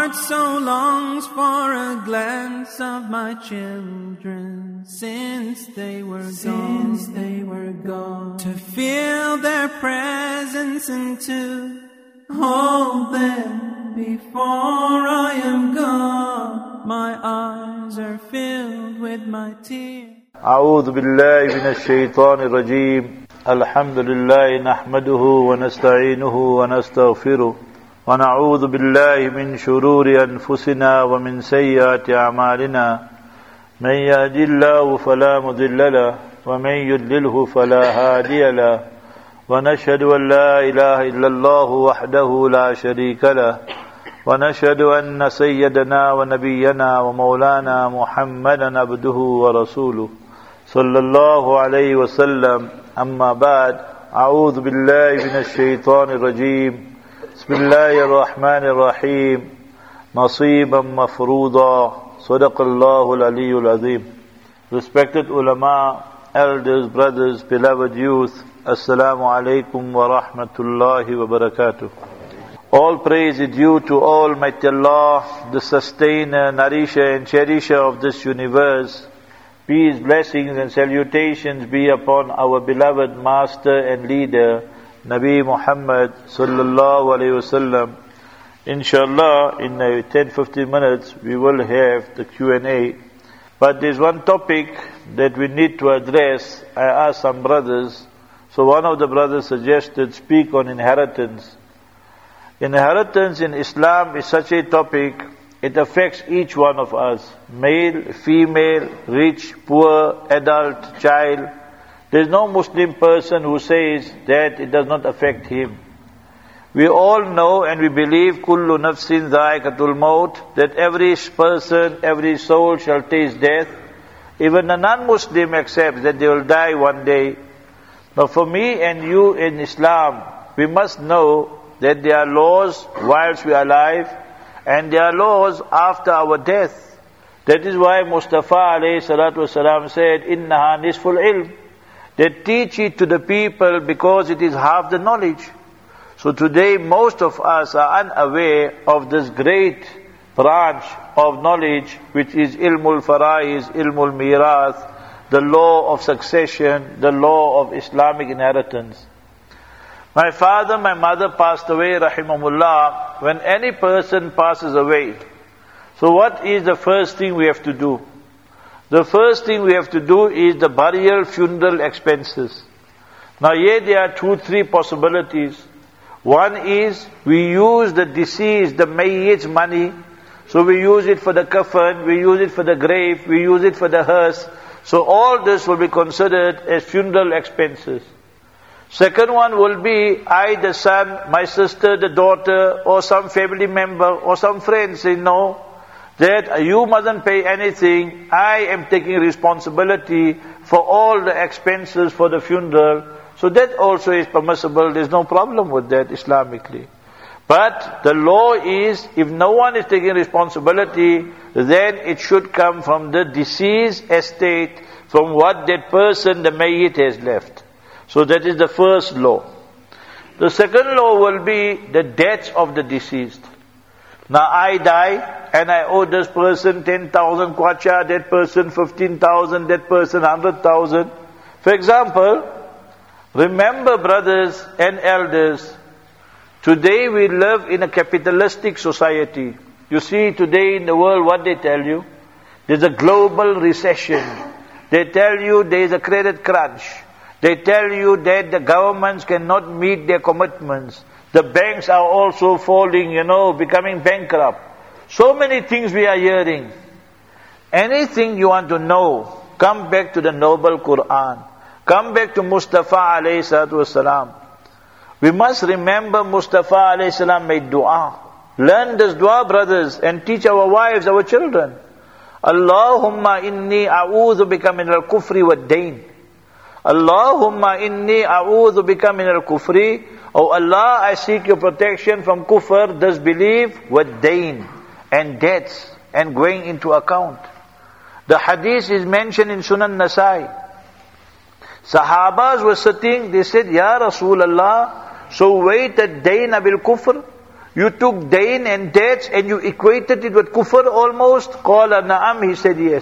heart so longs for a glance of my children since they were gone. To feel their presence and to hold them before I am gone. My eyes are filled with my tears. أعوذ بالله من الشيطان الرجيم. الحمد لله نحمده ونستعينه ونستغفره ونعوذ بالله من شرور أنفسنا ومن سيئات أعمالنا من يهد الله فلا مضل له ومن يضلله فلا هادي له ونشهد أن لا إله إلا الله وحده لا شريك له ونشهد أن سيدنا ونبينا ومولانا محمدا عبده ورسوله صلى الله عليه وسلم. أما بعد، أعوذ بالله من الشيطان الرجيم. بسم الله الرحمن الرحيم. نصيبا مفروضا. صدق الله العلي العظيم. Respected ulama, elders, brothers, beloved youth, Assalamu alaikum wa rahmatullahi wa barakatuh. All praise is due to Almighty Allah, the sustainer, nourisher and cherisher of this universe. Peace, blessings and salutations be upon our beloved master and leader, Nabi Muhammad sallallahu alayhi wasallam. Inshallah, in 10-15 minutes we will have the Q&A. But there's one topic that we need to address. I asked some brothers. So one of the brothers suggested speak on inheritance. Inheritance in Islam is such a topic, it affects each one of us. Male, female, rich, poor, adult, child. There is no Muslim person who says that it does not affect him. We all know and we believe, Kullu nafsin dha'iqatul maut, that every person, every soul shall taste death. Even a non-Muslim accepts that they will die one day. But for me and you in Islam, we must know that there are laws whilst we are alive, and there are laws after our death. That is why Mustafa alayhi salatu wasalam said, Innaha nisful ilm. They teach it to the people because it is half the knowledge. So today most of us are unaware of this great branch of knowledge which is ilmul faraiz, ilmul mirath, the law of succession, the law of Islamic inheritance. My father, my mother passed away, rahimahullah. When any person passes away, so what is the first thing we have to do? The first thing we have to do is the burial, funeral expenses. Now here there are 2-3 possibilities. One is we use the deceased, the mayyit's money. So we use it for the kafan, we use it for the grave, we use it for the hearse. So all this will be considered as funeral expenses. Second one will be, I, the son, my sister, the daughter, or some family member, or some friend say, no, that you mustn't pay anything. I am taking responsibility for all the expenses for the funeral. So that also is permissible. There's no problem with that Islamically. But the law is, if no one is taking responsibility, then it should come from the deceased estate, from what that person, the mayyit, has left. So that is the first law. The second law will be the debts of the deceased. Now I die and I owe this person 10,000 kwacha, that person 15,000, that person 100,000. For example, remember brothers and elders, today we live in a capitalistic society. You see today in the world what they tell you? There's a global recession. They tell you there is a credit crunch. They tell you that the governments cannot meet their commitments. The banks are also falling, becoming bankrupt. So many things we are hearing. Anything you want to know, come back to the noble Quran. Come back to Mustafa alayhi salatu wasalam. We must remember Mustafa alayhi salam made dua. Learn this dua, brothers, and teach our wives, our children. Allahumma inni a'udhu bika min al-kufri wa dain. Allahumma inni a'udhu bika min al-kufri. Oh Allah, I seek your protection from kufr, disbelief, with dain, and debts, and going into account. The hadith is mentioned in Sunan Nasai. Sahabas were sitting, they said, Ya Rasulullah, so wait at dayna bil kufr? You took dain and debts and you equated it with kufr almost? Qala na'am, he said yes.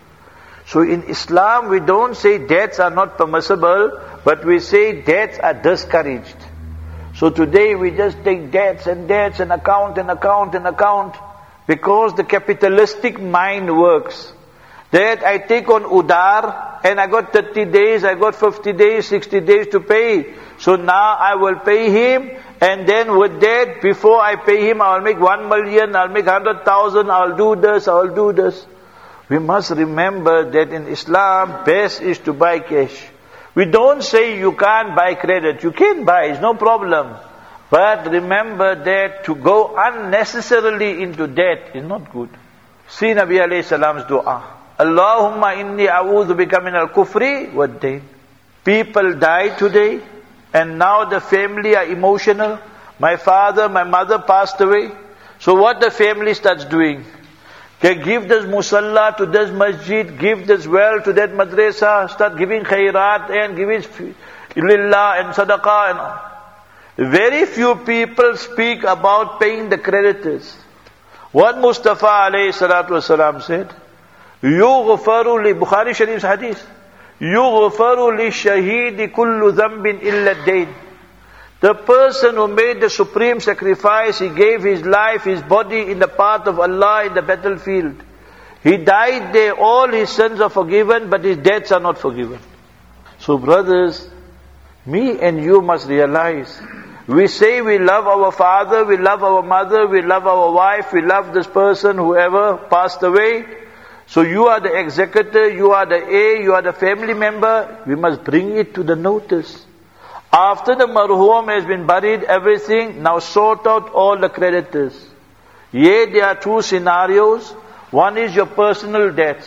So in Islam we don't say debts are not permissible, but we say debts are discouraged. So today we just take debts and debts and account and account and account, because the capitalistic mind works. That I take on udar and I got 30 days, I got 50 days, 60 days to pay. So now I will pay him, and then with that, before I pay him, I'll make 1 million, I'll make 100,000, I'll do this, I'll do this. We must remember that in Islam, best is to buy cash. We don't say you can't buy credit. You can buy, it's no problem. But remember that to go unnecessarily into debt is not good. See Nabi alayhi salam's dua. Allahumma inni a'udhu bika min al-kufri wa dain. People die today, and now the family are emotional. My father, my mother passed away. So what the family starts doing? Okay, give this musalla to this masjid, give this well to that madrasa, start giving khairat and giving lillah and sadaqah and all. Very few people speak about paying the creditors. What Mustafa alayhi salatu wasalam said? يُغْفَرُ Bukhari Sharif's hadith. يُغْفَرُ لِلشَّهِيدِ كُلُّ ذَنْبٍ إِلَّا الدَّيْنِ. The person who made the supreme sacrifice, he gave his life, his body in the path of Allah in the battlefield. He died there, all his sins are forgiven, but his debts are not forgiven. So brothers, me and you must realize, we say we love our father, we love our mother, we love our wife, we love this person, whoever passed away. So you are the executor, you are the heir, you are the family member. We must bring it to the notice. After the marhum has been buried, everything, now sort out all the creditors. There are two scenarios. One is your personal debts.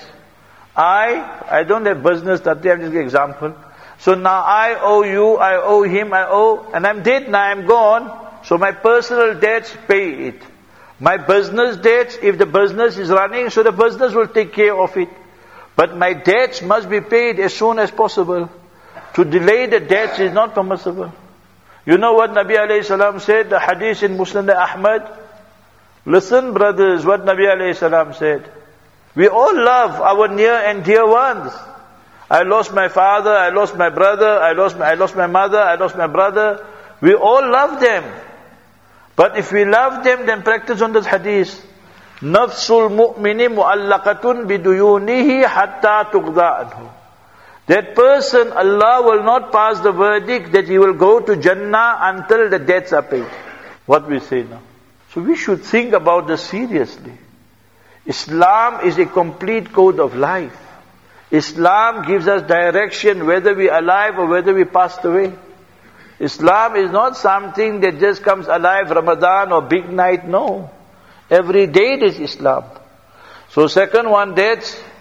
I don't have business, that I'm just giving an example. So now I owe you, I owe him, and I'm dead now, I'm gone. So my personal debts, pay it. My business debts, if the business is running, so the business will take care of it. But my debts must be paid as soon as possible. To delay the debts is not permissible. You know what Nabi alayhi salam said, the hadith in Musnad Ahmad? Listen brothers, what Nabi alayhi salam said. We all love our near and dear ones. I lost my father, I lost my brother, I lost my mother, I lost my brother. We all love them. But if we love them, then practice on this hadith. Nafsul mu'mini mu'allaqatun biduyunihi hatta tuqda anhu. That person, Allah will not pass the verdict that he will go to Jannah until the debts are paid. What we say now. So we should think about this seriously. Islam is a complete code of life. Islam gives us direction whether we are alive or whether we passed away. Islam is not something that just comes alive Ramadan or big night, no. Every day there is Islam. So second one, that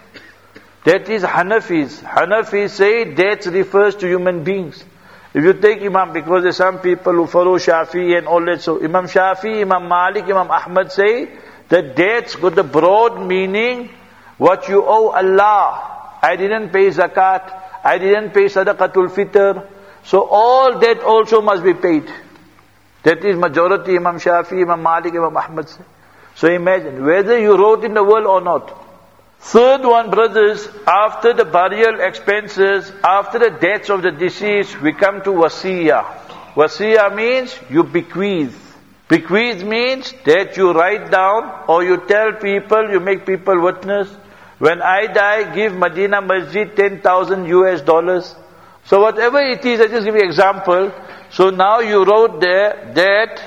is Hanafis. Hanafis say death refers to human beings. If you take Imam, because there are some people who follow Shafi and all that, so Imam Shafi, Imam Malik, Imam Ahmad say that debts got the broad meaning, what you owe Allah. I didn't pay zakat, I didn't pay sadaqatul fitr, so all that also must be paid. That is majority Imam Shafi, Imam Malik, Imam Ahmad say. So imagine, whether you wrote in the will or not. Third one, brothers, after the burial expenses, after the deaths of the deceased, we come to wasiyah. Wasiyah means you bequeath. Bequeath means that you write down or you tell people, you make people witness. When I die, give Medina Masjid $10,000. So whatever it is, I just give you an example. So now you wrote there that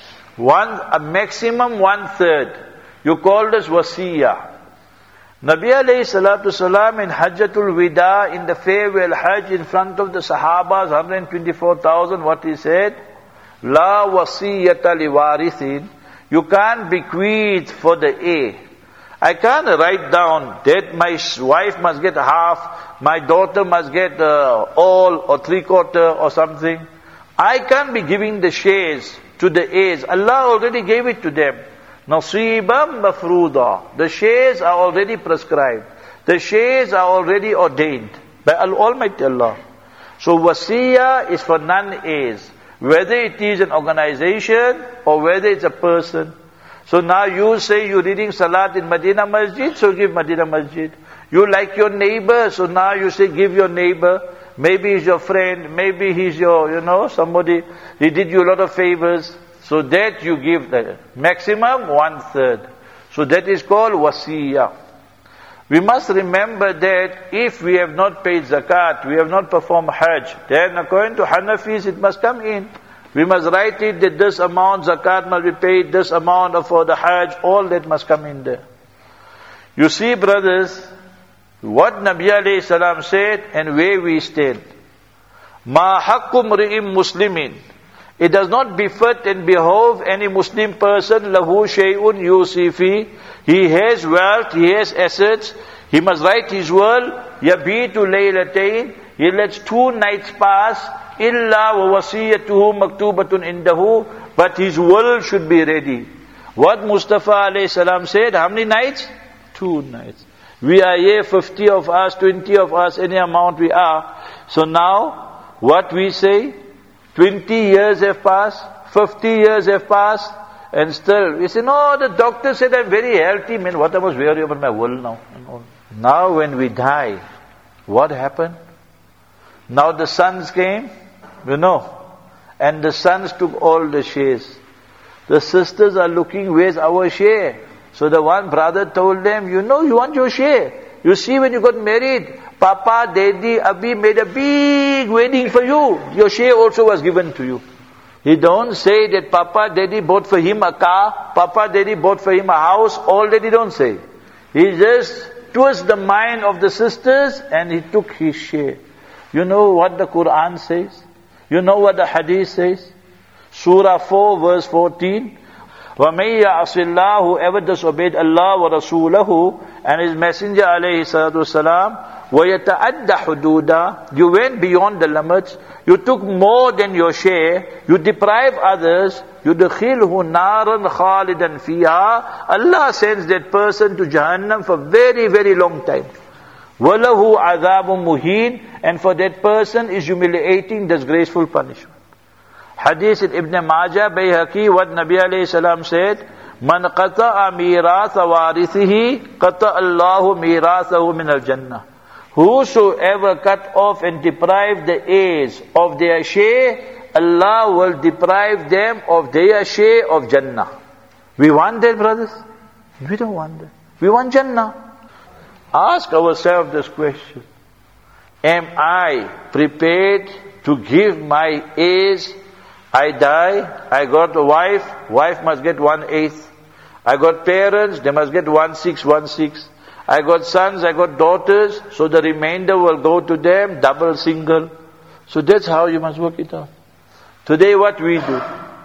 a maximum 1/3. You call this wasiyah. Nabi alayhi salatu salam in Hajjatul Wida, in the farewell Hajj, in front of the Sahabas, 124,000, what he said? La wasiyata liwarithin. You can't bequeath for the heir. I can't write down that my wife must get half, my daughter must get all or 3/4 or something. I can't be giving the shares to the heirs. Allah already gave it to them. Nasibam mafruda. The shares are already prescribed. The shares are already ordained by Almighty Allah. So wasiyah is for non-heirs. Whether it is an organization or whether it's a person. So now you say you're reading Salat in Medina Masjid, so give Medina Masjid. You like your neighbor, so now you say give your neighbor. Maybe he's your friend, maybe he's your, somebody, he did you a lot of favors. So that you give the maximum 1/3. So that is called wasiyah. We must remember that if we have not paid zakat, we have not performed hajj, then according to Hanafis it must come in. We must write it that this amount zakat must be paid, this amount for the hajj, all that must come in there. You see, brothers, what Nabi alayhi salam said and where we stand. Ma haqqum ri'im muslimin. It does not befit and behove any Muslim person, lahu shay'un yusifi. He has wealth, he has assets, he must write his will, yabitu laylatain. He lets 2 nights pass, illa wa wasiyatuhu maktubatun indahu. But his will should be ready. What Mustafa alayhi salam said, how many nights? 2 nights. We are here, 50 of us, 20 of us, any amount we are. So now, what we say, 20 years have passed, 50 years have passed, and still, we say, no, the doctor said I'm very healthy, man, what I was worried about my will now. Now when we die, what happened? Now the sons came, and the sons took all the shares. The sisters are looking, where's our share? So the one brother told them, you want your share. You see, when you got married, Papa, Daddy, Abi made a big wedding for you. Your share also was given to you. He don't say that Papa, Daddy bought for him a car, Papa, Daddy bought for him a house, all that he don't say. He just twists the mind of the sisters and he took his share. You know what the Quran says? You know what the Hadith says? Surah 4 verse 14. وَمَن يَعْصِ اللَّهُ, whoever disobeyed Allah wa Rasulahu and His Messenger alayhi salatu wasalam, وَيَتَعَدَّ حُدُودًا, you went beyond the limits, you took more than your share, you deprive others, يُدْخِلْهُ نَارًا خَالِدًا فِيهَا, Allah sends that person to Jahannam for very, very long time. وَلَهُ عَذَابٌ مُهِينٌ, and for that person is humiliating, disgraceful punishment. Hadith in Ibn Majah, Bayhaqi, what Nabi alayhi salam said, Man qata'a miratha warithihi, qata'a Allahu mirathahu min al-jannah. Whosoever cut off and deprive the heirs of their share, Allah will deprive them of their share of Jannah. We want that, brothers? We don't want that. We want Jannah. Ask ourselves this question. Am I prepared to give my heirs? I die, I got a wife must get 1/8. I got parents, they must get 1/6. I got sons, I got daughters, so the remainder will go to them, double, single. So that's how you must work it out. Today what we do?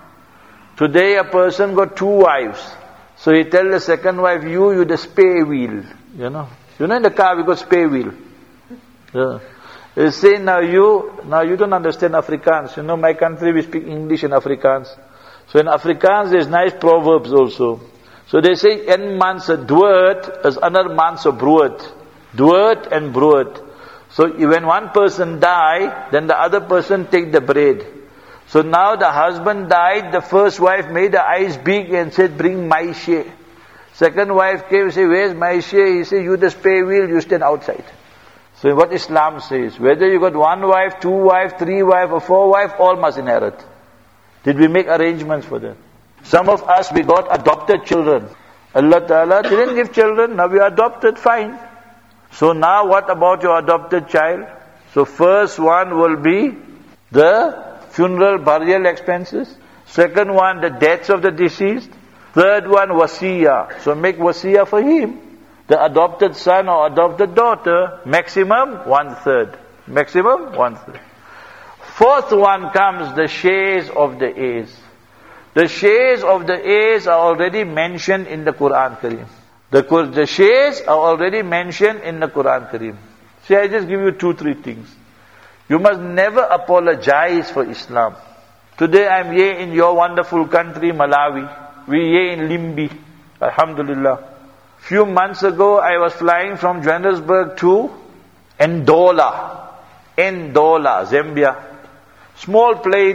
Today a person got 2 wives. So he tell the second wife, you the spare wheel. In the car we got spare wheel. Yeah. You say, now you don't understand Afrikaans. My country we speak English and Afrikaans. So in Afrikaans there's nice proverbs also. So they say, een man se dood is ander man se brood. Dood and brood. So when one person die, then the other person take the bread. So now the husband died, the first wife made the eyes big and said, bring my share. Second wife came and said, where's my share? He said, you the spare wheel, you stand outside. So what Islam says, whether you got 1 wife, 2 wife, 3 wife or 4 wife, all must inherit. Did we make arrangements for that? Some of us, we got adopted children. Allah Ta'ala didn't give children, now we are adopted, fine. So now what about your adopted child? So first one will be the funeral burial expenses. Second one, the deaths of the deceased. Third one, wasiyah. So make wasiyah for him. The adopted son or adopted daughter, maximum 1/3. Maximum 1/3. Fourth one comes the shares of the heirs. The shares of the heirs are already mentioned in the Quran Kareem. The shares are already mentioned in the Quran Kareem. See, I just give you 2-3 things. You must never apologize for Islam. Today I'm here in your wonderful country, Malawi. We're here in Limbi. Alhamdulillah. Few months ago, I was flying from Johannesburg to Ndola, Zambia. Small plane,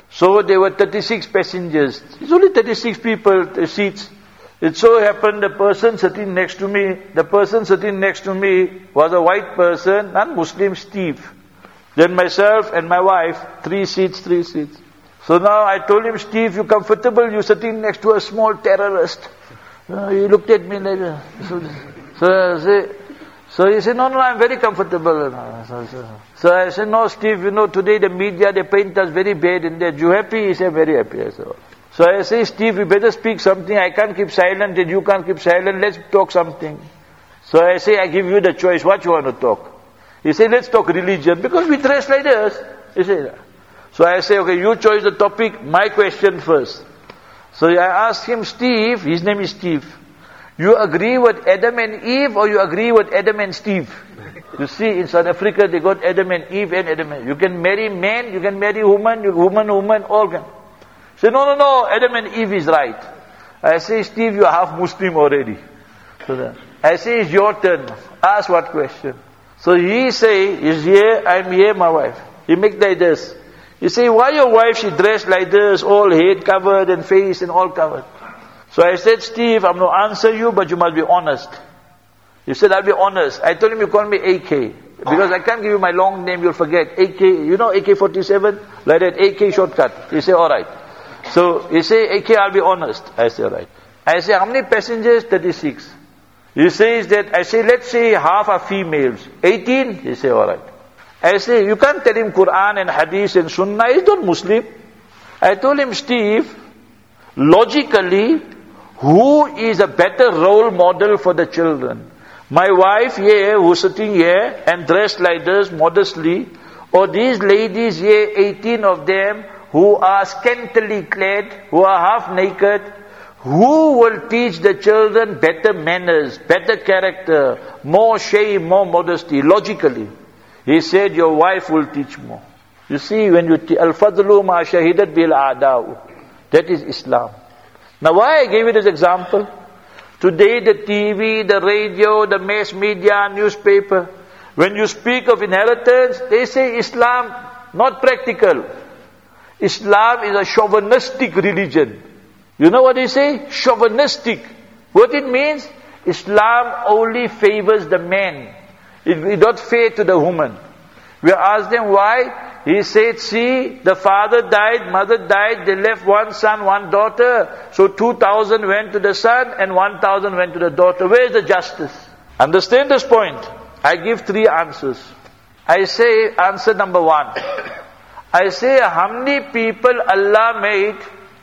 So there were 36 passengers. It's only 36 people, seats. It so happened the person sitting next to me was a white person, non-Muslim, Steve. Then myself and my wife, 3 seats. So now I told him, Steve, you comfortable? You're sitting next to a small terrorist. He looked at me like that. So he said, no, I'm very comfortable. So I said, no, Steve, today the media, they paint us very bad in there. You happy? He said, very happy. So I say, Steve, you better speak something. I can't keep silent and you can't keep silent. Let's talk something. So I say, I give you the choice. What you want to talk? He said, let's talk religion. Because we dress like this. He said, so I say, okay, you choose the topic. My question first. So I asked him, Steve, his name is Steve. You agree with Adam and Eve or you agree with Adam and Steve? You see, in South Africa, they got Adam and Eve and Adam and Eve. You can marry man, you can marry woman, woman, all can. Say, no, Adam and Eve is right. I say, Steve, you are half Muslim already. So I say, it's your turn. Ask what question. So he say, he's here, I'm here, my wife. He make like this. He say, why your wife, she dressed like this, all head covered and face and all covered? So I said, Steve, I'm going to answer you, but you must be honest. He said, I'll be honest. I told him, you call me AK. Because I can't give you my long name, you'll forget. AK, AK-47? Like that, AK shortcut. He said, alright. So he say, AK, I'll be honest. I say, alright. I say, how many passengers? 36. He says that, I say, let's say half are females. 18? He say, alright. I say, you can't tell him Quran and Hadith and Sunnah. He's not Muslim. I told him, Steve, logically, who is a better role model for the children? My wife here, who's sitting here and dressed like this modestly, or these ladies here, 18 of them, who are scantily clad, who are half naked? Who will teach the children better manners, better character, more shame, more modesty? Logically. He said, your wife will teach more. You see, when you al-fadlu ma shahidat bil a'da'u, that is Islam. Now why I gave you this example? Today the TV, the radio, the mass media, newspaper, when you speak of inheritance, they say Islam not practical. Islam is a chauvinistic religion. You know what they say? Chauvinistic. What it means? Islam only favors the man. It not fair to the woman. We asked them why. He said, see, the father died, mother died, they left one son, one daughter. So 2,000 went to the son and 1,000 went to the daughter. Where is the justice? Understand this point? I give 3 answers. I say, answer number 1. I say, how many people Allah made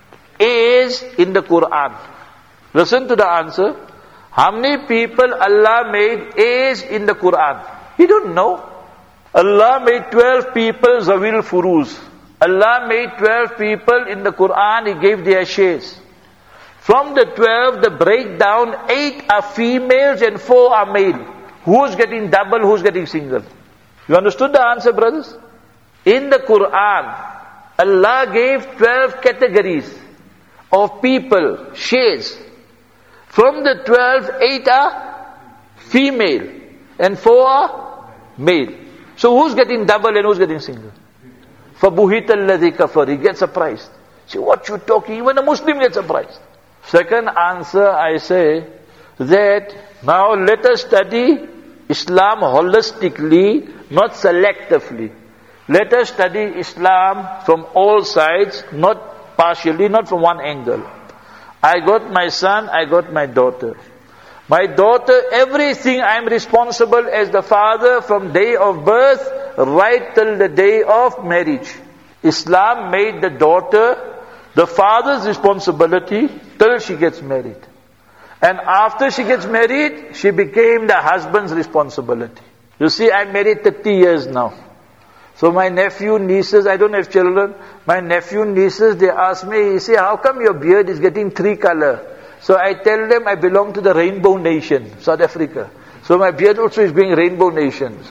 is in the Quran? Listen to the answer. How many people Allah made is in the Quran? You don't know. Allah made 12 people Zawil Furuz. Allah made 12 people in the Quran, He gave their shares. From the 12, the breakdown, 8 are females and 4 are male. Who's getting double, who's getting single? You understood the answer, brothers? In the Quran, Allah gave 12 categories of people, shares. From the 12, 8 are female and 4 are male. So who's getting double and who's getting single? فَبُهِتَ الَّذِي كَفَرِ He gets surprised. See what you talking? Even a Muslim gets surprised. Second answer, I say that now let us study Islam holistically, not selectively. Let us study Islam from all sides, not partially, not from one angle. I got my son, I got my daughter. My daughter, everything I am responsible as the father from day of birth right till the day of marriage. Islam made the daughter the father's responsibility till she gets married. And after she gets married, she became the husband's responsibility. You see, I'm married 30 years now. So my nephew, nieces, I don't have children. My nephew, nieces, they ask me, you see, how come your beard is getting 3 color? So I tell them I belong to the Rainbow Nation, South Africa. So my beard also is going Rainbow Nation.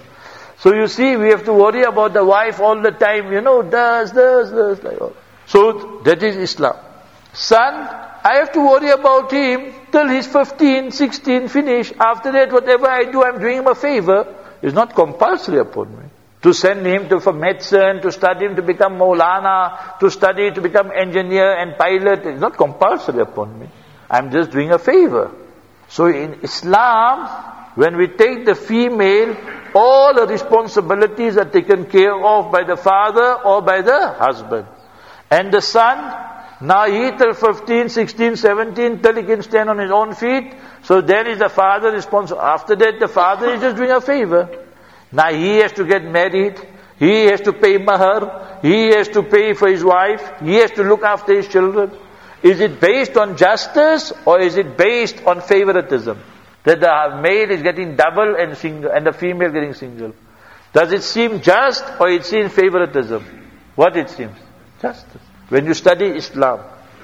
So you see, we have to worry about the wife all the time, does, like all. So that is Islam. Son, I have to worry about him till he's 15, 16, finish. After that, whatever I do, I'm doing him a favor. It's not compulsory upon me. To send him for medicine, to study him to become Maulana, to study to become engineer and pilot. It's not compulsory upon me. I'm just doing a favor. So in Islam, when we take the female, all the responsibilities are taken care of by the father or by the husband. And the son, now he till 15, 16, 17, till he can stand on his own feet. So then is the father responsible. After that, the father is just doing a favor. Now he has to get married. He has to pay mahar. He has to pay for his wife. He has to look after his children. Is it based on justice or is it based on favoritism? That the male is getting double and single and the female getting single. Does it seem just or it seems favoritism? What it seems? Justice. When you study Islam.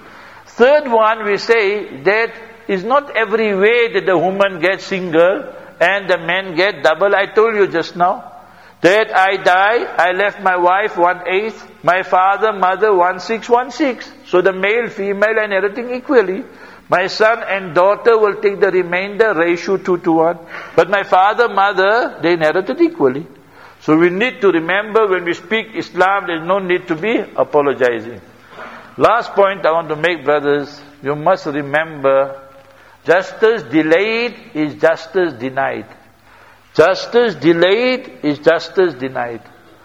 Third one, we say that is not every way that the woman gets single and the men get double. I told you just now that I die, I left my wife 1/8, my father, mother 1/6, 1/6. So the male, female and everything equally. My son and daughter will take the remainder, ratio 2:1. But my father, mother, they inherited equally. So we need to remember when we speak Islam, there is no need to be apologizing. Last point I want to make, brothers, you must remember, justice delayed is justice denied. Justice delayed is justice denied.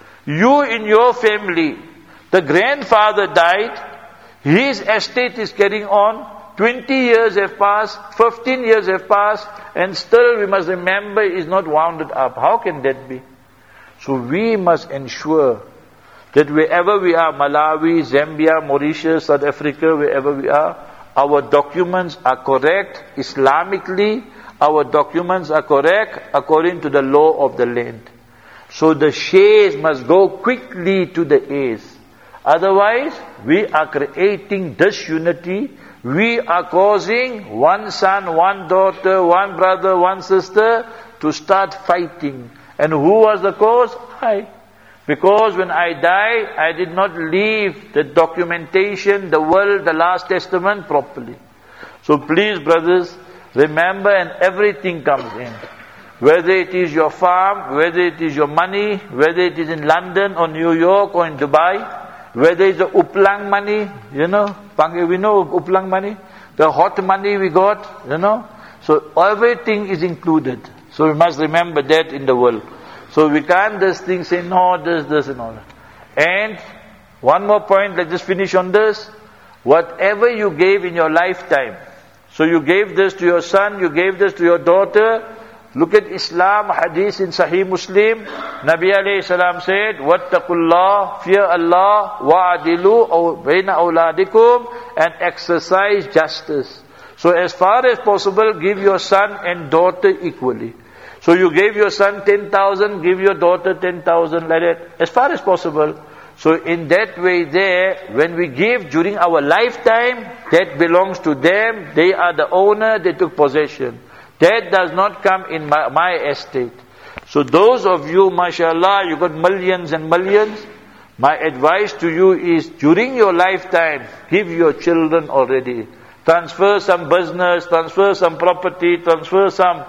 You in your family, the grandfather died, his estate is carrying on, 20 years have passed, 15 years have passed, and still we must remember is not wounded up. How can that be? So we must ensure that wherever we are, Malawi, Zambia, Mauritius, South Africa, wherever we are, our documents are correct Islamically, our documents are correct according to the law of the land. So the shares must go quickly to the heirs. Otherwise, we are creating disunity. We are causing one son, one daughter, one brother, one sister to start fighting. And who was the cause? I. Because when I die, I did not leave the documentation, the will, the last testament properly. So please, brothers, remember, and everything comes in. Whether it is your farm, whether it is your money, whether it is in London or New York or in Dubai, whether it's the uplang money, we know uplang money, the hot money we got, So everything is included. So we must remember that in the world. So we can't just think, say, no, this and all that. And one more point, let's just finish on this. Whatever you gave in your lifetime, so you gave this to your son, you gave this to your daughter. Look at Islam, hadith in Sahih Muslim. Nabi alayhi salam said, Wattaqullah, fear Allah, wa'adilu bayna awladikum, and exercise justice. So as far as possible, give your son and daughter equally. So you gave your son 10,000, give your daughter 10,000, like that, as far as possible. So in that way there, when we give during our lifetime, that belongs to them, they are the owner, they took possession. That does not come in my estate. So those of you, mashallah, you got millions and millions, my advice to you is, during your lifetime, give your children already. Transfer some business, transfer some property, transfer some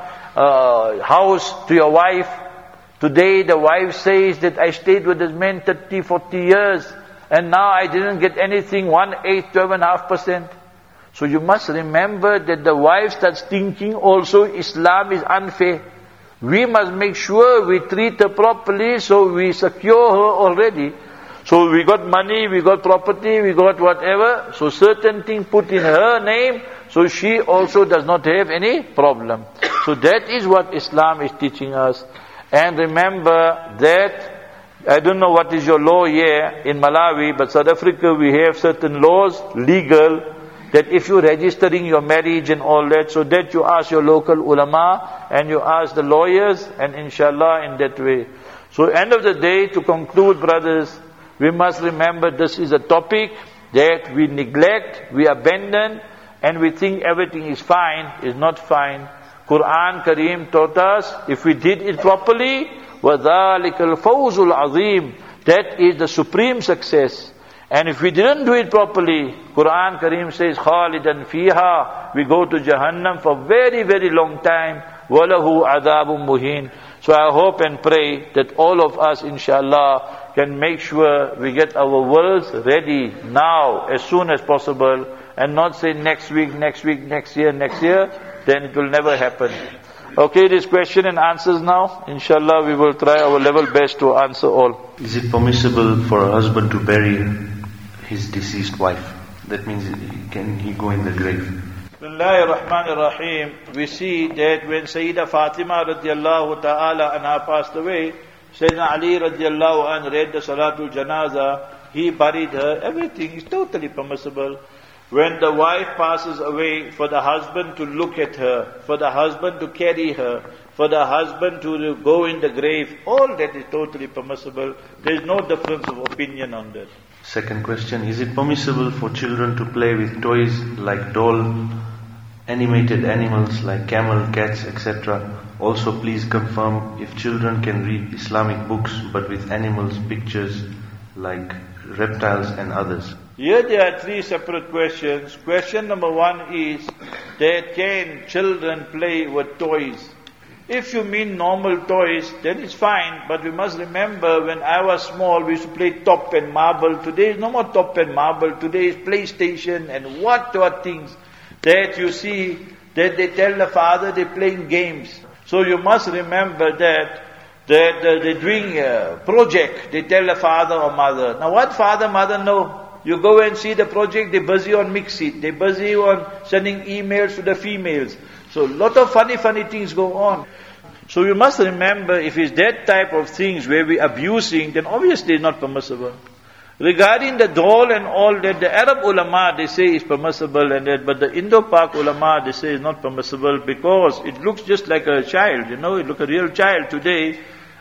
house to your wife. Today the wife says that I stayed with this man 30, 40 years and now I didn't get anything, 1/8, 12.5%. So you must remember that the wife starts thinking also Islam is unfair. We must make sure we treat her properly, so we secure her already. So we got money, we got property, we got whatever. So certain thing put in her name, so she also does not have any problem. So that is what Islam is teaching us. And remember that, I don't know what is your law here in Malawi, but South Africa we have certain laws, legal, that if you're registering your marriage and all that, so that you ask your local ulama and you ask the lawyers, and inshallah in that way. So end of the day, to conclude, brothers, we must remember this is a topic that we neglect, we abandon, and we think everything is fine. Is not fine. Quran Kareem taught us, if we did it properly, وَذَلِكَ الْفَوْزُ الْعَظِيمُ, that is the supreme success. And if we didn't do it properly, Quran Kareem says, خَالِدًا فِيهَا, we go to Jahannam for very, very long time. وَلَهُ عَذَابٌ مُهِينٌ. So I hope and pray that all of us, inshallah, can make sure we get our worlds ready now, as soon as possible, and not say next week, next year, then it will never happen. Okay, this question and answers now. Inshallah, we will try our level best to answer all. Is it permissible for a husband to bury his deceased wife? That means, can he go in the grave? Bismillahir Rahmanir Rahim. We see that when Sayyidah Fatima radiallahu ta'ala anha passed away, Sayyidina Ali radiallahu anhu read the Salatul Janaza, he buried her, everything is totally permissible. When the wife passes away, for the husband to look at her, for the husband to carry her, for the husband to go in the grave, all that is totally permissible. There is no difference of opinion on that. Second question, is it permissible for children to play with toys like doll, animated animals like camel, cats, etc.? Also, please confirm if children can read Islamic books but with animals, pictures like reptiles and others. Here there are three separate questions. Question number one is that can children play with toys? If you mean normal toys, then it's fine. But we must remember, when I was small, we used to play top and marble. Today is no more top and marble. Today is PlayStation and what things that you see that they tell the father they're playing games. So you must remember that they're doing a project. They tell the father or mother. Now what father, mother know? You go and see the project, they're busy on Mixit. They're busy on sending emails to the females. So a lot of funny things go on. So you must remember, if it's that type of things where we're abusing, then obviously it's not permissible. Regarding the doll and all that, the Arab ulama, they say is permissible and that, but the Indo-Pak ulama, they say is not permissible because it looks just like a child, it looks a real child today.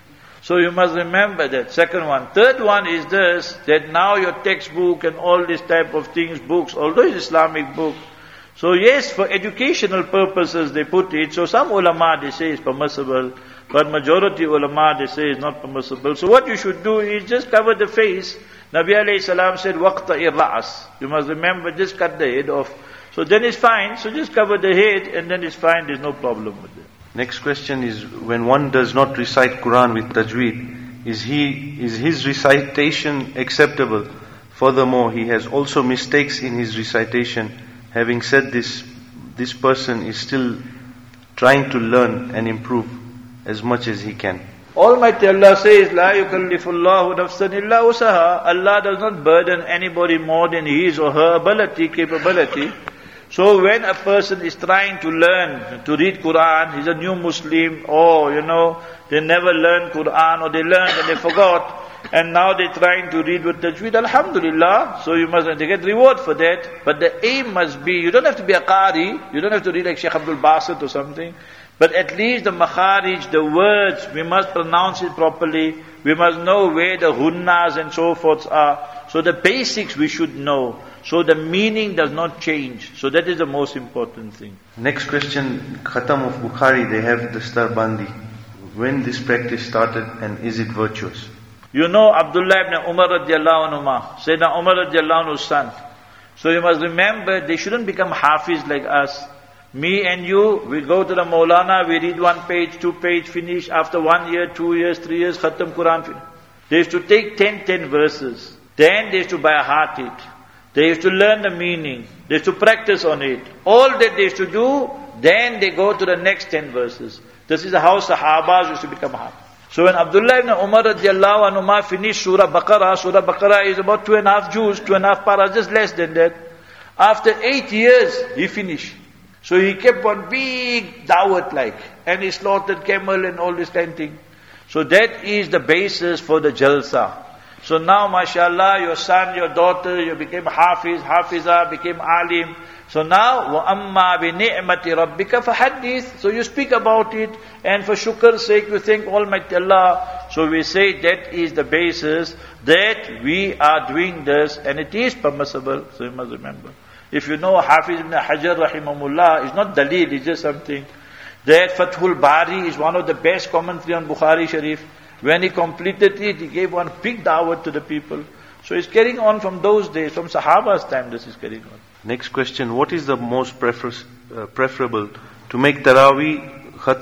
So you must remember that. Second one. Third one is this, that now your textbook and all this type of things, books, although it's Islamic book, so yes, for educational purposes they put it. So some ulama, they say it's permissible, but majority ulama, they say it's not permissible. So what you should do is just cover the face. Nabi alayhi salam said, waqta'i ra'as. You must remember, just cut the head off. So then it's fine. So just cover the head and then it's fine. There's no problem with it. Next question is, when one does not recite Quran with tajweed, is his recitation acceptable? Furthermore, he has also mistakes in his recitation. Having said this person is still trying to learn and improve as much as he can. Almighty Allah says, La yukallifullahu nafsan illa usaha. Allah does not burden anybody more than his or her capability. So when a person is trying to learn to read Quran, he's a new Muslim, or they never learned Quran, or they learned and they forgot, and now they're trying to read with tajweed, alhamdulillah, so they get reward for that. But the aim must be, you don't have to be a qari, you don't have to read like Sheikh Abdul Basit or something, but at least the makharij, the words, we must pronounce it properly, we must know where the hunnas and so forth are. So the basics we should know. So the meaning does not change. So that is the most important thing. Next question, Khatam of Bukhari, they have the Starbandi. When this practice started and is it virtuous? Abdullah ibn Umar radiallahu anhu, Sayyidina Umar radiallahu anhu's son. So you must remember, they shouldn't become hafiz like us. Me and you, we go to the Maulana, we read 1 page, 2 page, finish. After 1 year, 2 years, 3 years, Khatam Quran finish. They used to take 10 verses. Then they used to by heart it. They used to learn the meaning. They used to practice on it. All that they used to do, then they go to the next 10 verses. This is how Sahabas used to become hafiz. So when Abdullah ibn Umar radiallahu anhu finished Surah Baqarah is about 2.5 juz, 2.5 paras, just less than that. After 8 years, he finished. So he kept on big dawat and he slaughtered camel and all this kind of thing. So that is the basis for the jalsa. So now, mashallah, your son, your daughter, you became hafiza, became alim. So now, وَأَمَّا بِنِعْمَةِ رَبِّكَ فَحَدِّث. So you speak about it, and for shukr's sake, you thank Almighty Allah. So we say that is the basis that we are doing this, and it is permissible. So you must remember. If you know Hafiz ibn Hajar rahimahullah, it's not dalil, it's just something. That Fathul Bari is one of the best commentary on Bukhari Sharif. When he completed it, he gave one big da'wat to the people. So it's carrying on from those days, from Sahaba's time this is carrying on. Next question, what is the most preferable? To make Taraweeh Khatam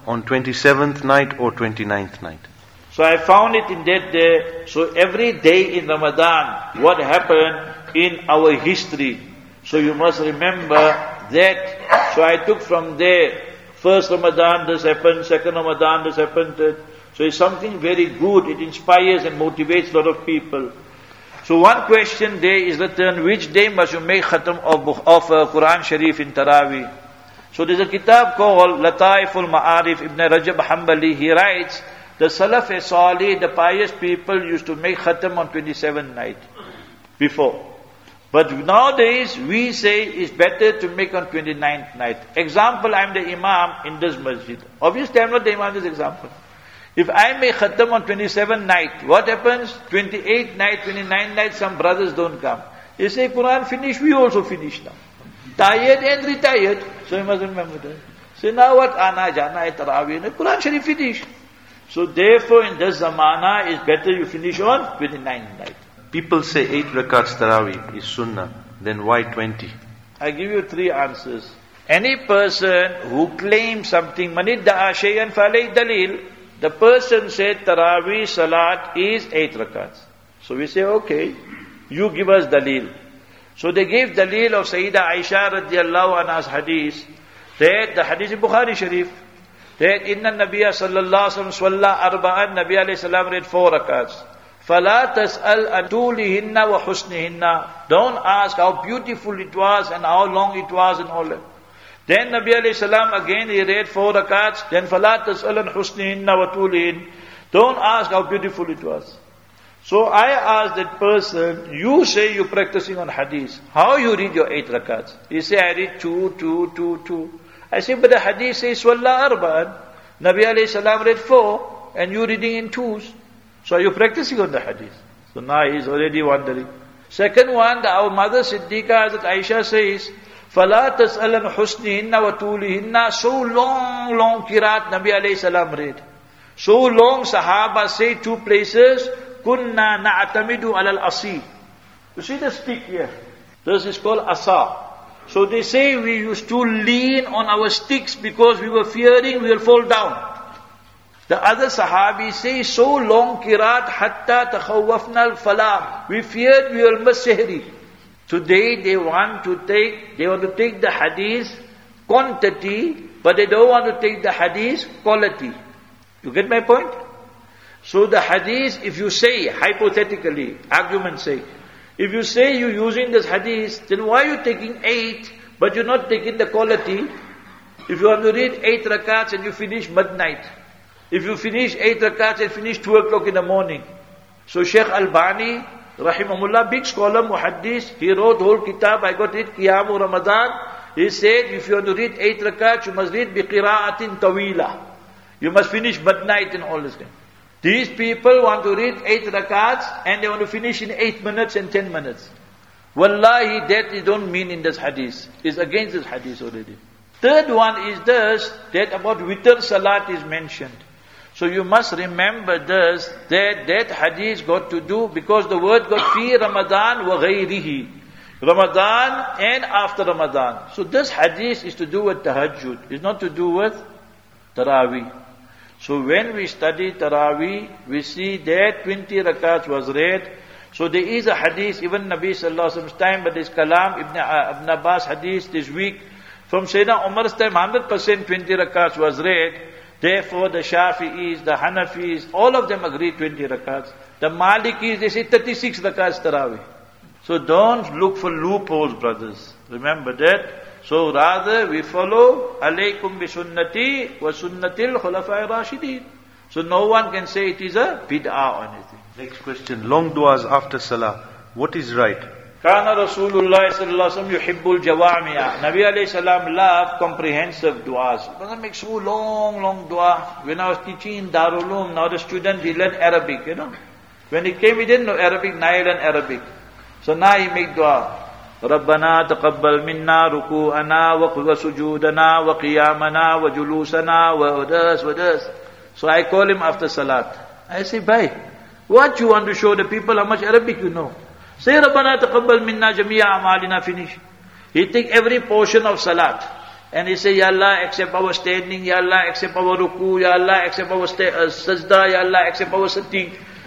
on 27th night or 29th night. So I found it in that day. So every day in Ramadan, what happened in our history. So you must remember that. So I took from there, first Ramadan this happened, second Ramadan this happened, third. So it's something very good. It inspires and motivates a lot of people. So one question there is written, which day must you make khatam of Quran Sharif in Taraweeh? So there's a kitab called Lataiful Ma'arif, Ibn Rajab Hanbali. He writes, the Salaf Salih, the pious people used to make khatam on 27th night before. But nowadays we say it's better to make on 29th night. Example, I'm the Imam in this masjid. Obviously I'm not the Imam in this example. If I make khatam on 27th night, what happens? 28th night, 29th night, some brothers don't come. They say, Quran finished, we also finish now. Tired and retired. So you must remember that. So now what? Ana jana hai Taraweeh. Quran Sharif finished. So therefore in this zamana, it's better you finish on 29th night. People say 8 rakats Taraweeh is sunnah. Then why 20? I give you 3 answers. Any person who claims something, manid da'a shay'an falay dalil, the person said Taraweeh Salat is 8 rakats. So we say, okay, you give us dalil. So they gave dalil of Sayyida Aisha radiallahu anha's hadith, that the hadith in Bukhari Sharif, that inna Nabiya sallallahu alaihi wasallam swalla arba'an, Nabi alayhi salam read 4 rakats. فَلَا تَسْأَلْ أَنْ طُولِهِنَّ وَحُسْنِهِنَّ. Don't ask how beautiful it was and how long it was and all that. Then Nabi alayhi salam again he read 4 rakats. Then فَلَا تَسْأَلْ أَنْ حُسْنِهِنَّ وَطُولِهِنَّ. Don't ask how beautiful it was. So I asked that person, you say you're practicing on hadith. How you read your 8 rakats? He say, I read 2, 2, 2, 2. I say, but the hadith says Swalla Arba'an. Nabi alayhi salam read 4 and you reading in 2s. So are you practicing on the hadith? So now he's already wondering. Second one, our mother Siddiqa Hazrat Aisha says, فَلَا تَسْأَلَنْ حُسْنِهِنَّ وَطُولِهِنَّ. So long Qiraat Nabi alayhi salam read. So long Sahaba say 2 places, كُنَّا نَعْتَمِدُ عَلَى الْأَصِي. You see the stick here? This is called asa. So they say we used to lean on our sticks because we were fearing we will fall down. The other Sahabi say, so long Qiraat, hatta takhawwafna al-falah. We feared we will miss Sehri. Today they want to take the hadith quantity, but they don't want to take the hadith quality. You get my point? So the hadith, if you say, hypothetically, argument's sake, if you say you're using this hadith, then why are you taking 8, but you're not taking the quality? If you want to read 8 rakats and you finish midnight, if you finish 8 rakats and finish 2 o'clock in the morning. So Sheikh Albani, rahimahullah, big scholar, muhaddis, he wrote whole kitab, I got it, Qiyamu Ramadan. He said, if you want to read 8 rakats, you must read biqira'atin tawila. You must finish midnight and all this kind. These people want to read 8 rakats and they want to finish in 8 minutes and 10 minutes. Wallahi, that they don't mean in this hadith. It's against this hadith already. Third one is this, that about witr salat is mentioned. So you must remember this, that hadith got to do, because the word got fi Ramadan wa ghayrihi. Ramadan and after Ramadan. So this hadith is to do with tahajjud. It's not to do with Taraweeh. So when we study Taraweeh, we see that 20 rakats was read. So there is a hadith, even Nabi sallallahu alaihi wasallam's time, but this Kalam, Ibn Abbas hadith this week, from Sayyidina Umar's time, 100% 20 rakats was read. Therefore the Shafi'is, the Hanafis, all of them agree 20 rakats. The Malikis, they say 36 rakats Taraweeh. So don't look for loopholes, brothers. Remember that. So rather we follow alaykum bi sunnati wa sunnatil khulafai rashidin. So no one can say it is a bid'ah or anything. Next question. Long du'as after salah. What is right? Kana Rasulullah sallallahu alaihi wasallam yuhibbul jawami'a. Nabi alayhi salam loved comprehensive du'as. He doesn't make so long du'a. When I was teaching in Darul Uloom, now the student, he learned Arabic, When he came, he didn't know Arabic, now he learned Arabic. So now he make du'a. رَبَّنَا تَقَبَّلْ مِنَّا رُكُوءَنَا وَسُجُودَنَا وَقِيَامَنَا وَجُلُوسَنَا وَدَس. So I call him after salat. I say, bhai, what you want to show the people how much Arabic you know? Say, رَبَّنَا تَقَبَّلْ مِنَّا جَمِيعَ أَعْمَالِنَا, finish. He take every portion of salat. And he say, Ya Allah, accept our standing, Ya Allah, accept our ruku, Ya Allah, accept our sajda, Ya Allah, accept our sitting.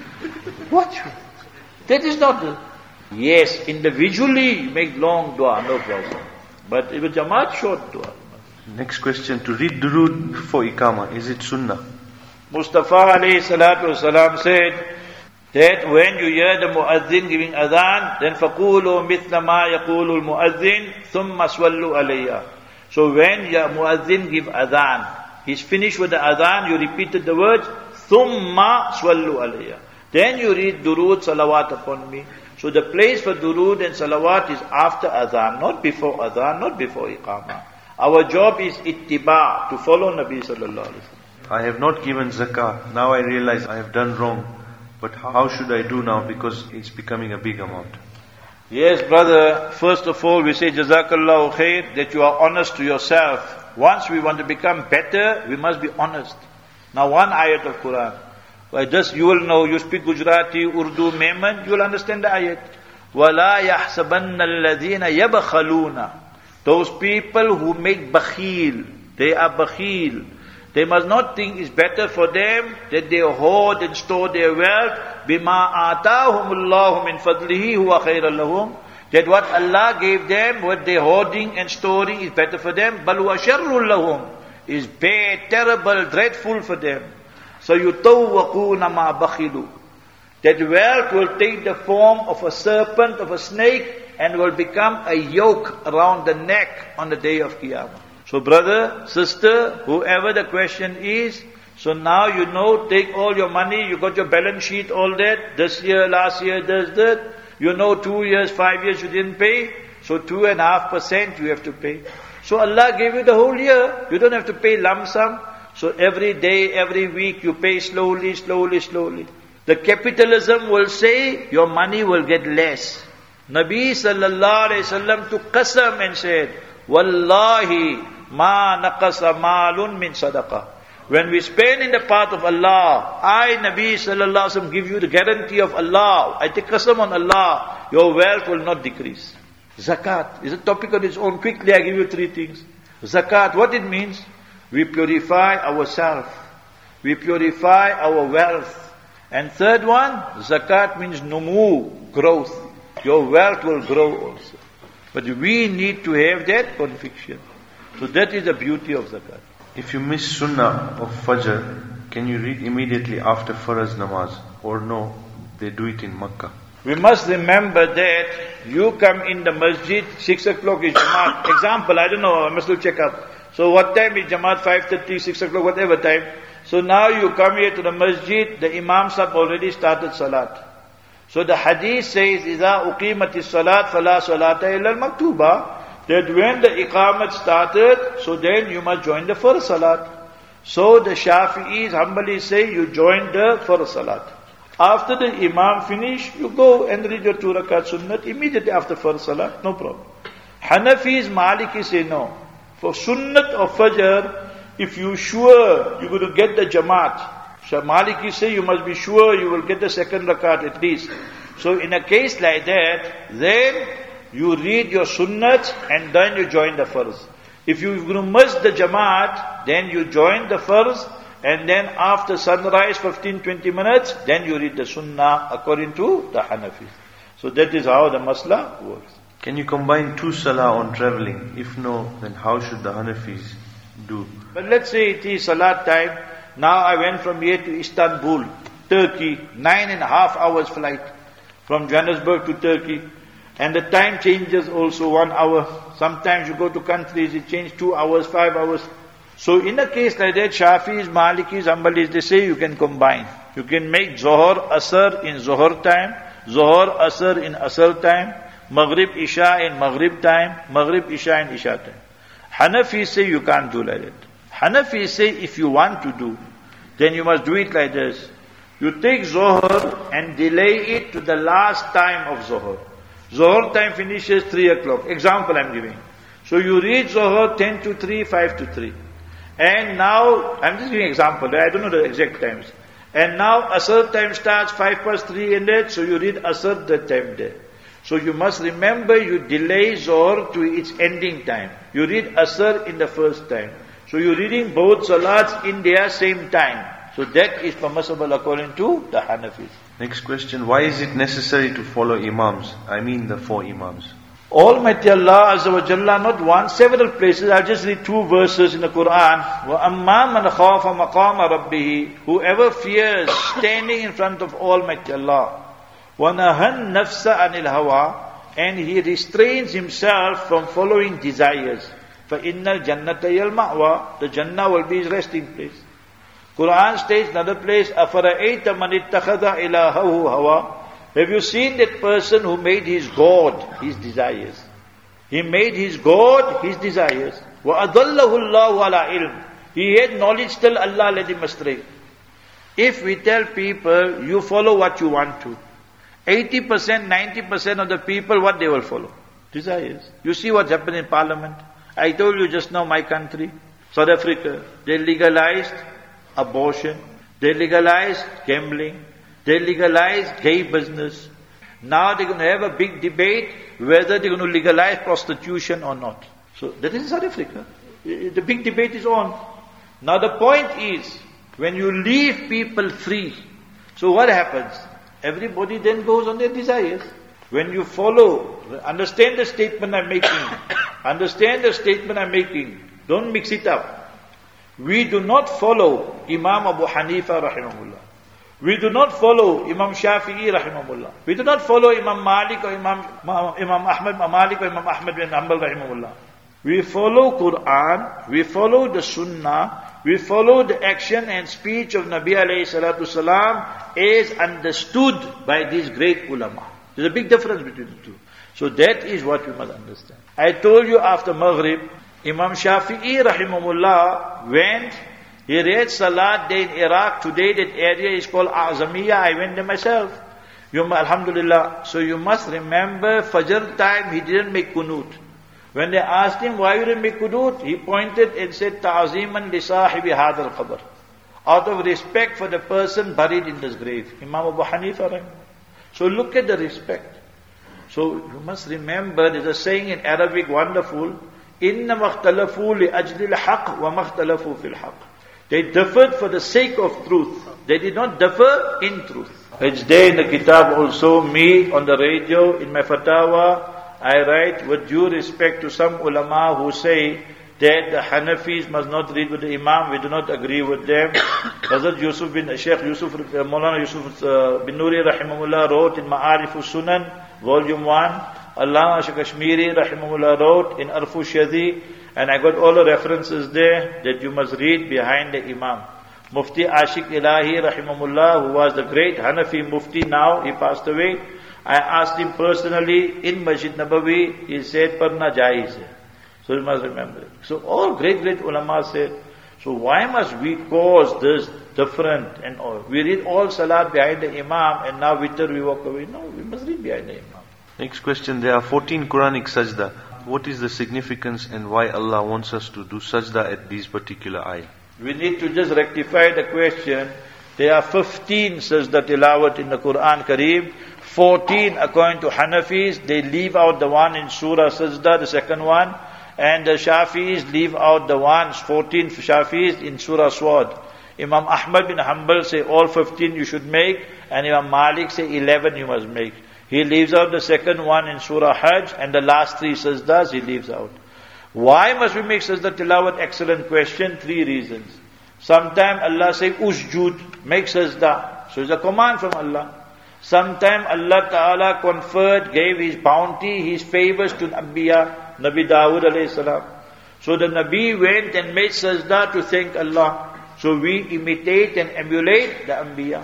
What? That is not the... Yes, individually make long dua, no problem. But if a Jamaat, short dua. Next question, to read durood before Iqamah, is it sunnah? Mustafa alayhi salatu wasalam said that when you hear the muazzin giving adhan, then فَقُولُوا مِثْلَ مَا يَقُولُ الْمُؤَذِّنِ ثُمَّ صَلُّوا عَلَيْهَا. So when your muazzin give adhan, he's finished with the adhan, you repeated the words, ثُمَّ صَلُّوا عَلَيْهَا. Then you read durood, salawat upon me. So the place for durood and salawat is after adhan, not before adhan, not before iqamah. Our job is ittiba, to follow Nabi sallallahu alaihi wasallam. I have not given zakah. Now I realize I have done wrong. But how should I do now? Because it's becoming a big amount. Yes, brother. First of all, we say Jazakallahu khair, that you are honest to yourself. Once we want to become better, we must be honest. Now one ayat of Quran. By this you will know, you speak Gujarati, Urdu, Memon, you will understand the ayat. وَلَا يَحْسَبَنَّ الَّذِينَ يَبْخَلُونَ. Those people who make bakhil, they are bakhil. They must not think it's better for them that they hoard and store their wealth. بِمَا آتَاهُمُ اللَّهُ مِنْ فَضْلِهِ هُوَ خَيْرًا لَهُمْ. That what Allah gave them, what they hoarding and storing is better for them. بَلْ وَشَرٌّ لَهُمْ. Is bad, terrible, dreadful for them. So يُطَوَّقُونَ مَا بَخِلُوا. That wealth will take the form of a serpent, of a snake, and will become a yoke around the neck on the day of Qiyamah. So brother, sister, whoever the question is, so now you know, take all your money, you got your balance sheet, all that, this year, last year, that. You know 2 years, 5 years you didn't pay, so 2.5% you have to pay. So Allah gave you the whole year, you don't have to pay lump sum. So every day, every week you pay slowly. The capitalism will say, your money will get less. Nabi sallallahu alayhi wasallam took qasam and said, Wallahi ma naqasa malun min sadaqah. When we spend in the path of Allah, I, Nabi sallallahu alayhi wasallam, give you the guarantee of Allah. I take qasam on Allah, your wealth will not decrease. Zakat is a topic on its own. Quickly I give you 3 things. Zakat, what it means? We purify ourselves. We purify our wealth. And third one, zakat means numu, growth. Your wealth will grow also. But we need to have that conviction. So that is the beauty of zakat. If you miss sunnah of Fajr, can you read immediately after Faraz namaz? Or no, they do it in Makkah? We must remember that you come in the masjid, 6 o'clock is Jamaat. Example, I don't know, I must check up. So what time is Jamaat? 5:30, 6 o'clock, whatever time. So now you come here to the masjid, the Imam Sahib already started Salat. So the hadith says, إِذَا أُقِيمَتِ الصَّلَاةِ فَلَا صَلَاةَ إِلَّا الْمَكْتُوبَةِ. That when the Iqamat started, so then you must join the first Salat. So the Shafi'is, Hanbalis say, you join the first Salat. After the Imam finish, you go and read your 2 rakat sunnat immediately after first Salat, no problem. Hanafis, Malikis say no. For sunnat of Fajr, if you sure you're going to get the Jamaat, so Maliki say you must be sure you will get the 2nd rakat at least. So in a case like that, then you read your sunnat and then you join the first. If you're going to miss the Jamaat, then you join the first, and then after sunrise 15-20 minutes, then you read the sunnah according to the Hanafis. So that is how the masla works. Can you combine 2 salah on traveling? If no, then how should the Hanafis do? But let's say it is salat time. Now I went from here to Istanbul, Turkey, 9.5 hours flight from Johannesburg to Turkey. And the time changes also 1 hour. Sometimes you go to countries, it changes 2 hours, 5 hours. So in a case like that, Shafis, Malikis, Hanbalis, they say you can combine. You can make Zohar, Asr in Zohar time, Zohar, Asr in Asr time, Maghrib, Isha in Maghrib time, Maghrib, Isha in Isha time. Hanafis say you can't do like that. Hanafis say if you want to do, then you must do it like this. You take Zohar and delay it to the last time of Zohar. Zohar time finishes 3 o'clock. Example I'm giving. So you read Zohar 10 to 3, 5 to 3. And now, I'm just giving example, I don't know the exact times. And now Asr time starts 5 past 3 in that, so you read Asr that time there. So you must remember you delay Zohr to its ending time. You read Asr in the first time. So you're reading both Salats in their same time. So that is permissible according to the Hanafis. Next question, why is it necessary to follow Imams? I mean the 4 Imams. Almighty Allah Azza wa Jalla, not one, several places. I'll just read 2 verses in the Quran. وَأَمَّا مَنْ خَافَ مَقَامَ رَبِّهِ. Whoever fears standing in front of Almighty Allah. وَنَهَى النَّفْسَ عَنِ الْهَوَىٰ. And he restrains himself from following desires. فَإِنَّ الْجَنَّةَ يَلْمَأْوَىٰ. The Jannah will be his resting place. Quran states another place, أَفَرَأَيْتَ مَنِ اتَّخَذَ إِلَهَهُ هَوَىٰ. Have you seen that person who made his God his desires? He made his God his desires. وَأَضَلَّهُ اللَّهُ عَلَىٰ عِلْمٍ. He had knowledge till Allah led him astray. If we tell people, you follow what you want to, 80%, 90% of the people, what they will follow? Desires. You see what's happened in Parliament? I told you just now, my country, South Africa, they legalized abortion, they legalized gambling, they legalized gay business. Now they're going to have a big debate whether they're going to legalize prostitution or not. So that is in South Africa. The big debate is on. Now the point is, when you leave people free, so what happens? Everybody then goes on their desires. When you follow, understand the statement I'm making. Understand the statement I'm making. Don't mix it up. We do not follow Imam Abu Hanifa rahimahullah. We do not follow Imam Shafi'i rahimahullah. We do not follow Imam Malik or Imam Ahmad Malik or Imam Ahmad bin Hanbal rahimahullah. We follow Quran, we follow the Sunnah, we follow the action and speech of Nabi alayhi salatu salam as understood by these great ulama. There's a big difference between the two. So that is what we must understand. I told you after Maghrib, Imam Shafi'i rahimahullah went, he read Salat day in Iraq. Today that area is called Azamiya. I went there myself. Alhamdulillah. So you must remember, Fajr time he didn't make kunut. When they asked him why you didn't make kunut, he pointed and said, Ta'aziman li sahibi hadal qabr. Out of respect for the person buried in this grave. Imam Abu Hanifa rahimahullah. So look at the respect. So you must remember, there's a saying in Arabic, wonderful, إِنَّمَا اخْتَلَفُوا لِأَجْلِ الْحَقِّ وَمَا اخْتَلَفُوا فِي الْحَقِّ. They differed for the sake of truth. They did not differ in truth. It's there in the kitab also, me on the radio, in my fatwa, I write with due respect to some ulama who say that the Hanafis must not read with the Imam. We do not agree with them. Hazrat Yusuf bin Sheikh Yusuf, Maulana Yusuf bin Nuri rahimahullah wrote in Ma'arif Sunan, volume 1. Allama Kashmiri rahimahullah wrote in Arfu Shadi, and I got all the references there that you must read behind the Imam. Mufti Ashik Ilahi rahimahullah, who was the great Hanafi Mufti, now he passed away. I asked him personally in Masjid Nabawi, he said, Parna jaiz hai. So you must remember it. So all great ulama said, so why must we cause this different and all? We read all Salat behind the Imam and now witr we walk away. No, we must read behind the Imam. Next question, there are 14 Quranic sajda. What is the significance and why Allah wants us to do sajda at these particular ayah? We need to just rectify the question. There are 15 sajda tilawat in the Quran Kareem. 14 according to Hanafis, they leave out the one in Surah Sajda, the second one. And the Shafi'is leave out the ones, 14 Shafi'is in Surah Swad. Imam Ahmad bin Hanbal say all 15 you should make, and Imam Malik say 11 you must make. He leaves out the second one in Surah Hajj, and the last 3 sajdas he leaves out. Why must we make sajda tilawat? Excellent question. 3 reasons. Sometime Allah say usjud, make sajda. So it's a command from Allah. Sometime Allah Ta'ala conferred, gave His bounty, His favors to Anbiya, Nabi Dawood alayhi salam. So the Nabi went and made sajda to thank Allah. So we imitate and emulate the Anbiya.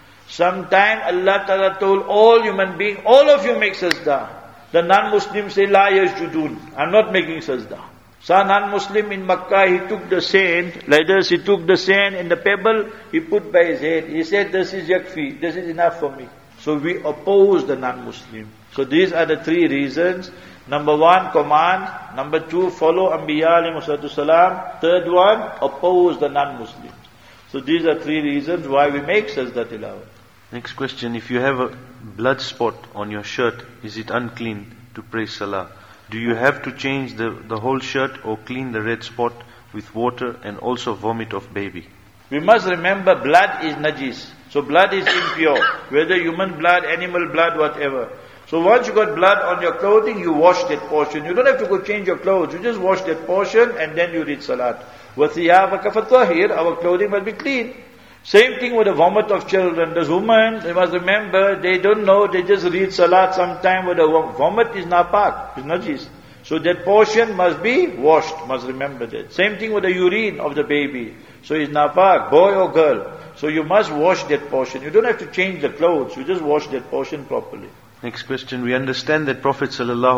Sometime Allah Ta'ala told all human beings, all of you make sajda. The non-Muslims say, La yasjudun, I'm not making sajda. So non-Muslim in Makkah, he took the sand, like this, he took the sand and the pebble, he put by his head. He said, this is yakfi, this is enough for me. So we oppose the non-Muslim. So these are the 3 reasons. Number 1, command. Number 2, follow Anbiya alayhi salam. Third one, oppose the non-Muslims. So these are 3 reasons why we make sajda tilawat. Next question, if you have a blood spot on your shirt, is it unclean to pray salah? Do you have to change the whole shirt or clean the red spot with water and also vomit of baby? We must remember blood is najis. So blood is impure. Whether human blood, animal blood, whatever. So once you got blood on your clothing, you wash that portion. You don't have to go change your clothes. You just wash that portion and then you read salat. وَثِيَابَكَ فَطَهِّرْ. Our clothing must be clean. Same thing with the vomit of children. Those women, they must remember, they don't know, they just read salat sometime with the vomit is napak, is najis. So that portion must be washed, must remember that. Same thing with the urine of the baby. So it's napak, boy or girl. So you must wash that portion. You don't have to change the clothes, you just wash that portion properly. Next question, we understand that Prophet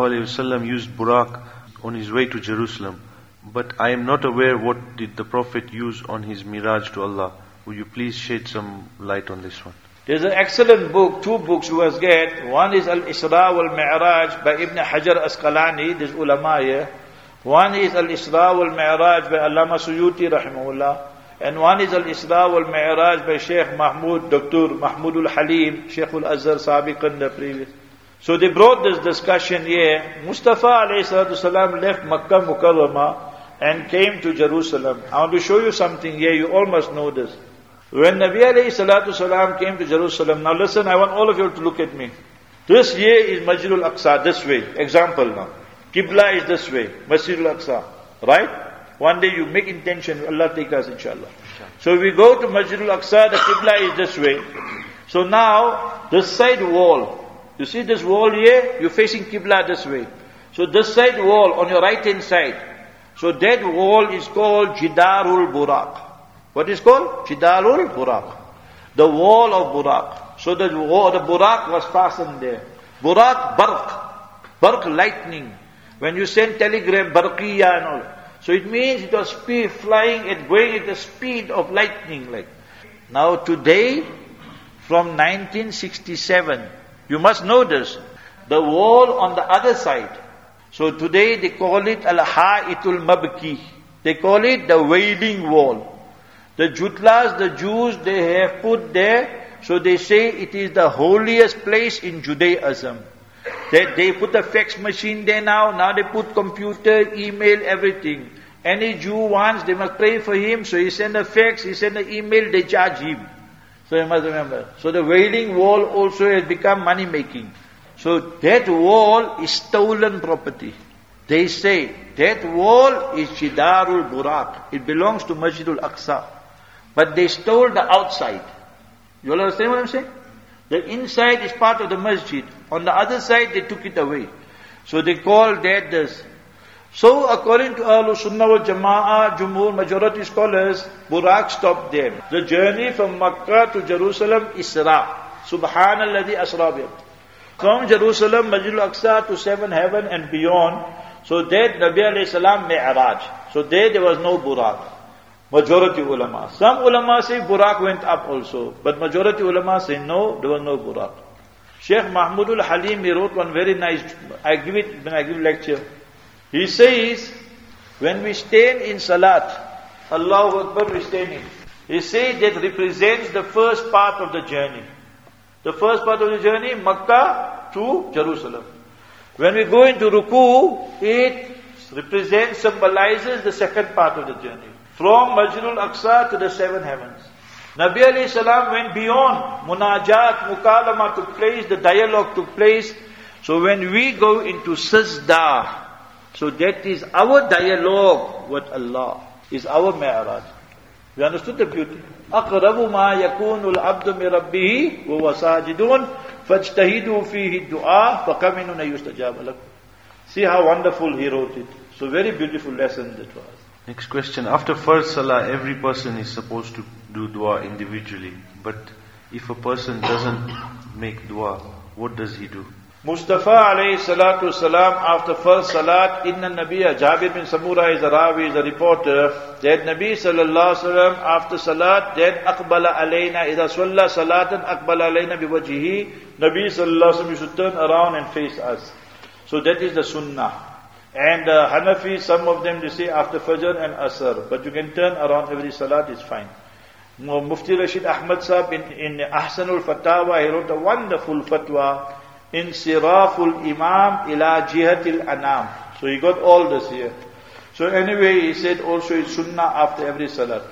ﷺ used Buraq on his way to Jerusalem. But I am not aware what did the Prophet use on his Miraj to Allah. Will you please shed some light on this one? There's an excellent book, two books we must get. One is Al-Isra wal-Mi'raj by Ibn Hajar Asqalani, this ulama here. One is Al-Isra wal-Mi'raj by Allama Suyuti rahimahullah. And one is Al-Isra wal-Mi'raj by Sheikh Mahmud, Dr. Mahmud al-Halim, Sheikh al-Azhar Sabiqan the previous. So they brought this discussion here. Mustafa alayhi salatu salam left Makkah Mukarramah and came to Jerusalem. I want to show you something here, you all must know this. When Nabi alayhi salatu salam came to Jerusalem, now listen, I want all of you to look at me. This here is Masjid al-Aqsa, this way. Example now. Qibla is this way, Masjid al-Aqsa. Right? One day you make intention, Allah take us inshallah. So we go to Masjid al-Aqsa, the Qibla is this way. So now, this side wall, you see this wall here, you're facing Qibla this way. So this side wall on your right hand side, so that wall is called Jidarul Buraq. What is called? Jidarul Buraq. The wall of Buraq. So the Buraq was fastened there. Buraq, Barq. Barq, lightning. When you send telegram, Barqiya and all. So it means it was flying and going at the speed of lightning. Like. Now today, from 1967, you must know this, the wall on the other side. So today they call it Al-Ha'itul Mabki. They call it the Wailing Wall. The Jutlas, the Jews, they have put there, so they say it is the holiest place in Judaism. They put a fax machine there now they put computer, email, everything. Any Jew wants, they must pray for him, so he send a fax, he send an email, they charge him. So you must remember. So the Wailing Wall also has become money making. So that wall is stolen property. They say that wall is Jidarul Buraq. It belongs to Masjid al-Aqsa. But they stole the outside. You all understand what I'm saying? The inside is part of the masjid. On the other side, they took it away. So they call that this. So according to Ahlul Sunnah wal Jama'ah, Jumhur, majority scholars, Buraq stopped there. The journey from Makkah to Jerusalem, Isra. Subhanalladhi asra bihim. From Jerusalem, Masjid al-Aqsa to seven heaven and beyond. So that Nabi alayhi salam Mi'raj. So there was no Buraq. Majority ulama. Some ulama say Buraq went up also. But majority ulama say no, there was no Buraq. Sheikh Mahmud al-Halim, he wrote one very nice, when I give lecture. He says, when we stand in Salat, Allahu Akbar, we stand in. He says that represents the first part of the journey. The first part of the journey, Makkah to Jerusalem. When we go into Ruku, it represents, symbolizes the second part of the journey. From Masjid al-Aqsa to the seven heavens. Nabi alayhi salam went beyond. Munajat, Mukalama took place, the dialogue took place. So when we go into Sajda, so that is our dialogue with Allah, is our Mi'raj. We understood the beauty. أَقْرَبُ مَا يَكُونُ الْعَبْدُ مِنْ رَبِّهِ وَهُوَ سَاجِدٌ فَاجْتَهِدُوا فِيهِ الدُّعَاءَ فَكَمِنُونَ يُسْتَجَابَ لَكُمْ. See how wonderful he wrote it. So very beautiful lesson that was. Next question. After first salah, every person is supposed to do dua individually. But if a person doesn't make dua, what does he do? Mustafa alayhi salatu salam, after first salat, inna Nabiya, Jabir bin Samura is a rawi, is a reporter, that Nabi sallallahu sallam, after salat, then aqbala alayna, idha salla salatan, aqbala alayna biwajhihi, Nabi sallallahu sallam, you should turn around and face us. So that is the sunnah. And Hanafi, some of them, they say after Fajr and Asr, but you can turn around every salat, it's fine. Mufti Rashid Ahmad Sahib in Ahsanul Fatawa, he wrote a wonderful fatwa, Insiraful Imam ila Jihatil Anam. So he got all this here. So anyway, he said also it's sunnah after every salat.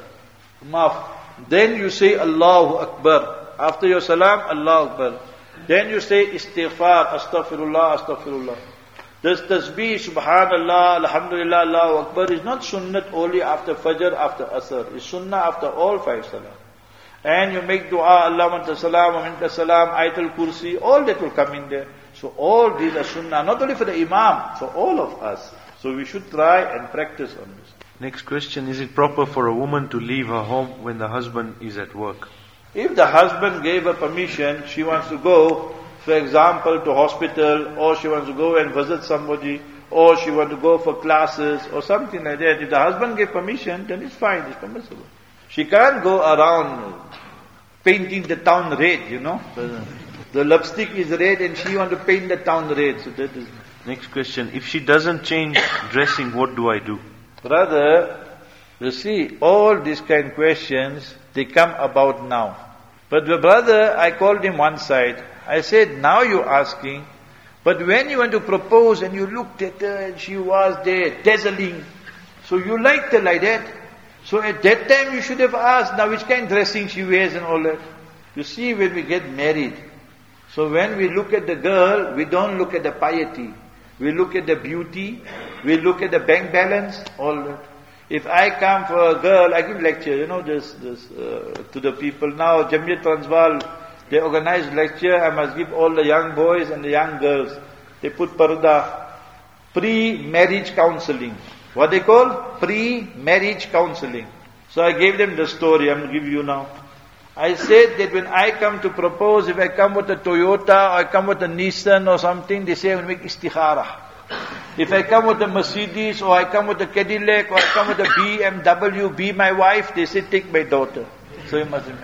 Then you say Allahu Akbar. After your salam, Allahu Akbar. Then you say istighfar, astaghfirullah, astaghfirullah. This tasbih, subhanallah, alhamdulillah, Allahu Akbar is not sunnat only after fajr, after asr. It's sunnah after all 5 salah. And you make dua, Allahumma anta salam, wa minka salam, ayatul kursi, all that will come in there. So all these are sunnah, not only for the imam, for all of us. So we should try and practice on this. Next question, is it proper for a woman to leave her home when the husband is at work? If the husband gave her permission, she wants to go, for example, to hospital, or she wants to go and visit somebody, or she wants to go for classes, or something like that. If the husband gave permission, then it's fine, it's permissible. She can't go around painting the town red, you know. The lipstick is red and she wants to paint the town red. So that is. Next question, if she doesn't change dressing, what do I do? Brother, you see, all these kind of questions, they come about now. But the brother, I called him one side. I said, now you're asking, but when you went to propose and you looked at her and she was there, dazzling, so you liked her like that. So at that time you should have asked, now which kind of dressing she wears and all that. You see, when we get married, so when we look at the girl, we don't look at the piety. We look at the beauty, we look at the bank balance, all that. If I come for a girl, I give lecture, you know, this to the people. Now, Jamiyat Transvaal, they organize lecture, I must give all the young boys and the young girls. They put parda, pre-marriage counseling. What they call? Pre-marriage counseling. So I gave them the story, I'm going to give you now. I said that when I come to propose, if I come with a Toyota, or I come with a Nissan or something, they say I will make istikhara. If I come with a Mercedes, or I come with a Cadillac, or I come with a BMW, be my wife, they say take my daughter. So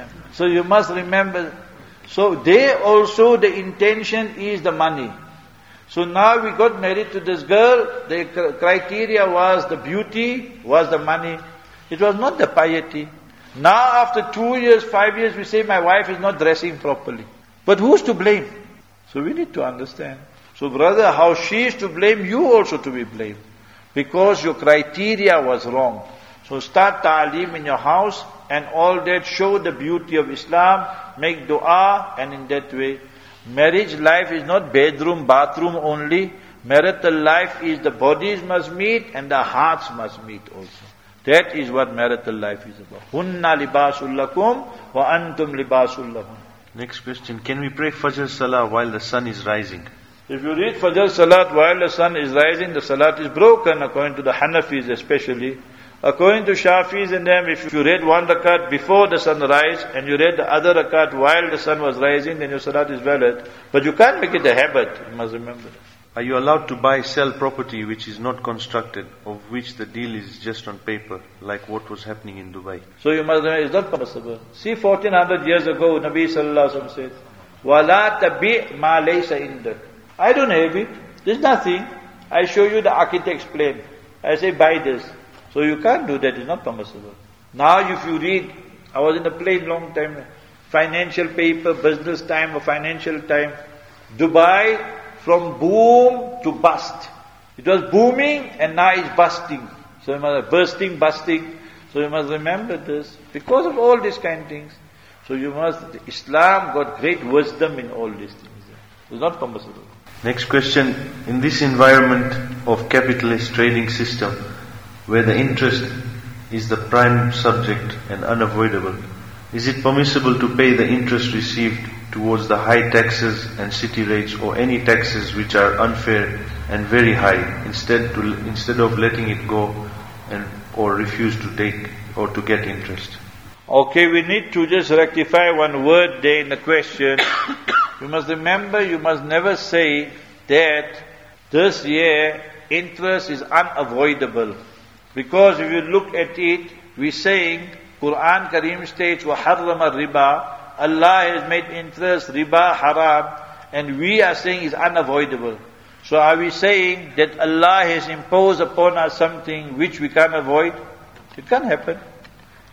you must remember. So they also, the intention is the money. So now we got married to this girl, the criteria was the beauty, was the money. It was not the piety. Now after 2 years, 5 years, we say my wife is not dressing properly. But who's to blame? So we need to understand. So brother, how she is to blame, you also to be blamed. Because your criteria was wrong. So start ta'aleem in your house and all that, show the beauty of Islam, make dua, and in that way. Marriage life is not bedroom, bathroom only. Marital life is the bodies must meet and the hearts must meet also. That is what marital life is about. Hunna libasul lakum wa antum libasul lahun. Next question, can we pray Fajr Salah while the sun is rising? If you read Fajr Salat while the sun is rising, the Salat is broken according to the Hanafis especially. According to Shafis and them, if you read one rakat before the sunrise and you read the other rakat while the sun was rising, then your Salat is valid. But you can't make it a habit, you must remember that. Are you allowed to buy, sell property which is not constructed, of which the deal is just on paper, like what was happening in Dubai? So you must remember, it's not possible. See, 1400 years ago, Nabi Sallallahu Alaihi Wasallam said, وَلَا تَبِعْ مَا لَيْسَ عِنْدَكَ. I don't have it. There's nothing. I show you the architect's plan. I say, buy this. So you can't do that. It's not permissible. Now if you read, I was in a plane long time, financial paper, business time or financial time, Dubai, from boom to bust. It was booming and now it's busting. So you must bursting, busting. So you must remember this. Because of all these kind of things. So you must, Islam got great wisdom in all these things. It's not permissible. Next question, in this environment of capitalist trading system, where the interest is the prime subject and unavoidable, is it permissible to pay the interest received towards the high taxes and city rates or any taxes which are unfair and very high instead of letting it go or refuse to take or to get interest? Okay, we need to just rectify one word there in the question. You must remember, you must never say that this year interest is unavoidable. Because if you look at it, we're saying, Quran Kareem states, وَحَرَّمَ الرِّبَى, Allah has made interest, riba, haram, and we are saying it's unavoidable. So are we saying that Allah has imposed upon us something which we can't avoid? It can't happen.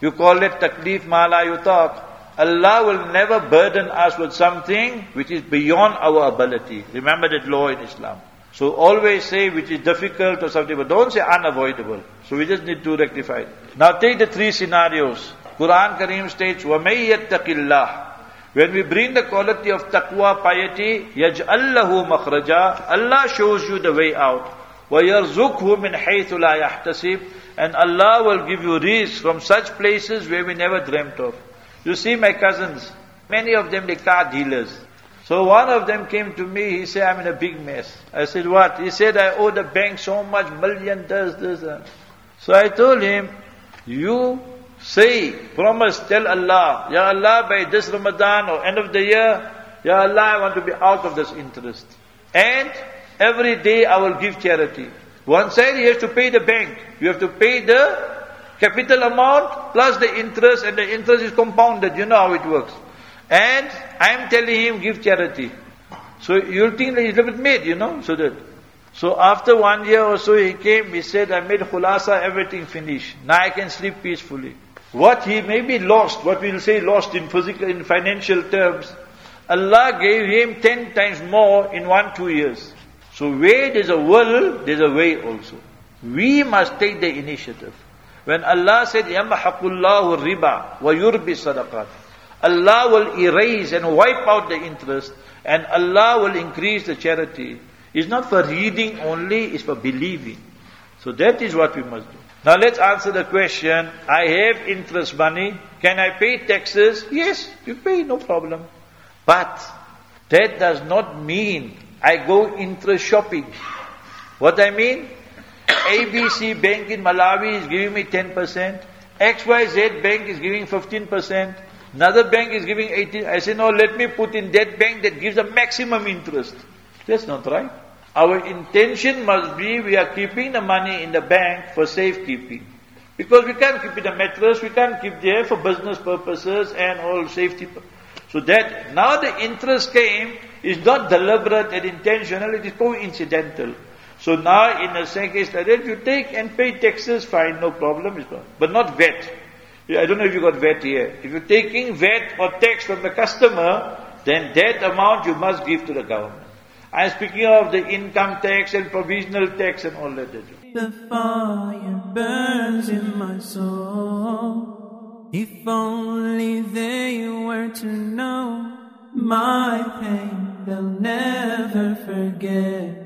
You call it taklif ma la yutaq. Allah will never burden us with something which is beyond our ability. Remember that law in Islam. So always say which is difficult or something, but don't say unavoidable. So we just need to rectify it. Now take the three scenarios. Quran Kareem states, وَمَن يَتَّقِ اللَّهِ. When we bring the quality of taqwa, piety, يَجْعَلْ لَهُ مَخْرَجًا. Allah shows you the way out. وَيَرْزُقْهُ مِنْ حَيْثُ لَا يَحْتَسِبْ. And Allah will give you rizq from such places where we never dreamt of. You see my cousins, many of them, they car dealers. So one of them came to me, he said, I'm in a big mess. I said, what? He said, I owe the bank so much, million, this. So I told him, you say, promise, tell Allah, Ya Allah, by this Ramadan or end of the year, Ya Allah, I want to be out of this interest. And every day I will give charity. One side he has to pay the bank. You have to pay the capital amount plus the interest, and the interest is compounded. You know how it works. And I am telling him, give charity. So you'll think that he's a little bit mad, you know. So after 1 year or so he came, he said, I made khulasa, everything finished. Now I can sleep peacefully. What he may be lost, what we'll say lost in physical, in financial terms, Allah gave him 10 times more in 1-2 years. So where there's a will, there's a way also. We must take the initiative. When Allah said, يَمَحَقُ اللَّهُ الرِّبَى وَيُرْبِ الصَّدَقَاتِ, Allah will erase and wipe out the interest, and Allah will increase the charity. It's not for reading only, it's for believing. So that is what we must do. Now let's answer the question, I have interest money, can I pay taxes? Yes, you pay, no problem. But that does not mean I go interest shopping. What I mean? ABC Bank in Malawi is giving me 10%, XYZ Bank is giving 15%, another bank is giving 18%. I say, no, let me put in that bank that gives the maximum interest. That's not right. Our intention must be, we are keeping the money in the bank for safekeeping. Because we can't keep it in a mattress, we can't keep there for business purposes and all safety purposes. So that, now the interest came, is not deliberate and intentional, it is coincidental. So now in a second case like that, you take and pay taxes, fine, no problem, but not VAT. I don't know if you got VAT here. If you're taking VAT or tax from the customer, then that amount you must give to the government. I'm speaking of the income tax and provisional tax and all that. The fire burns in my soul. If only they were to know my pain, they'll never forget.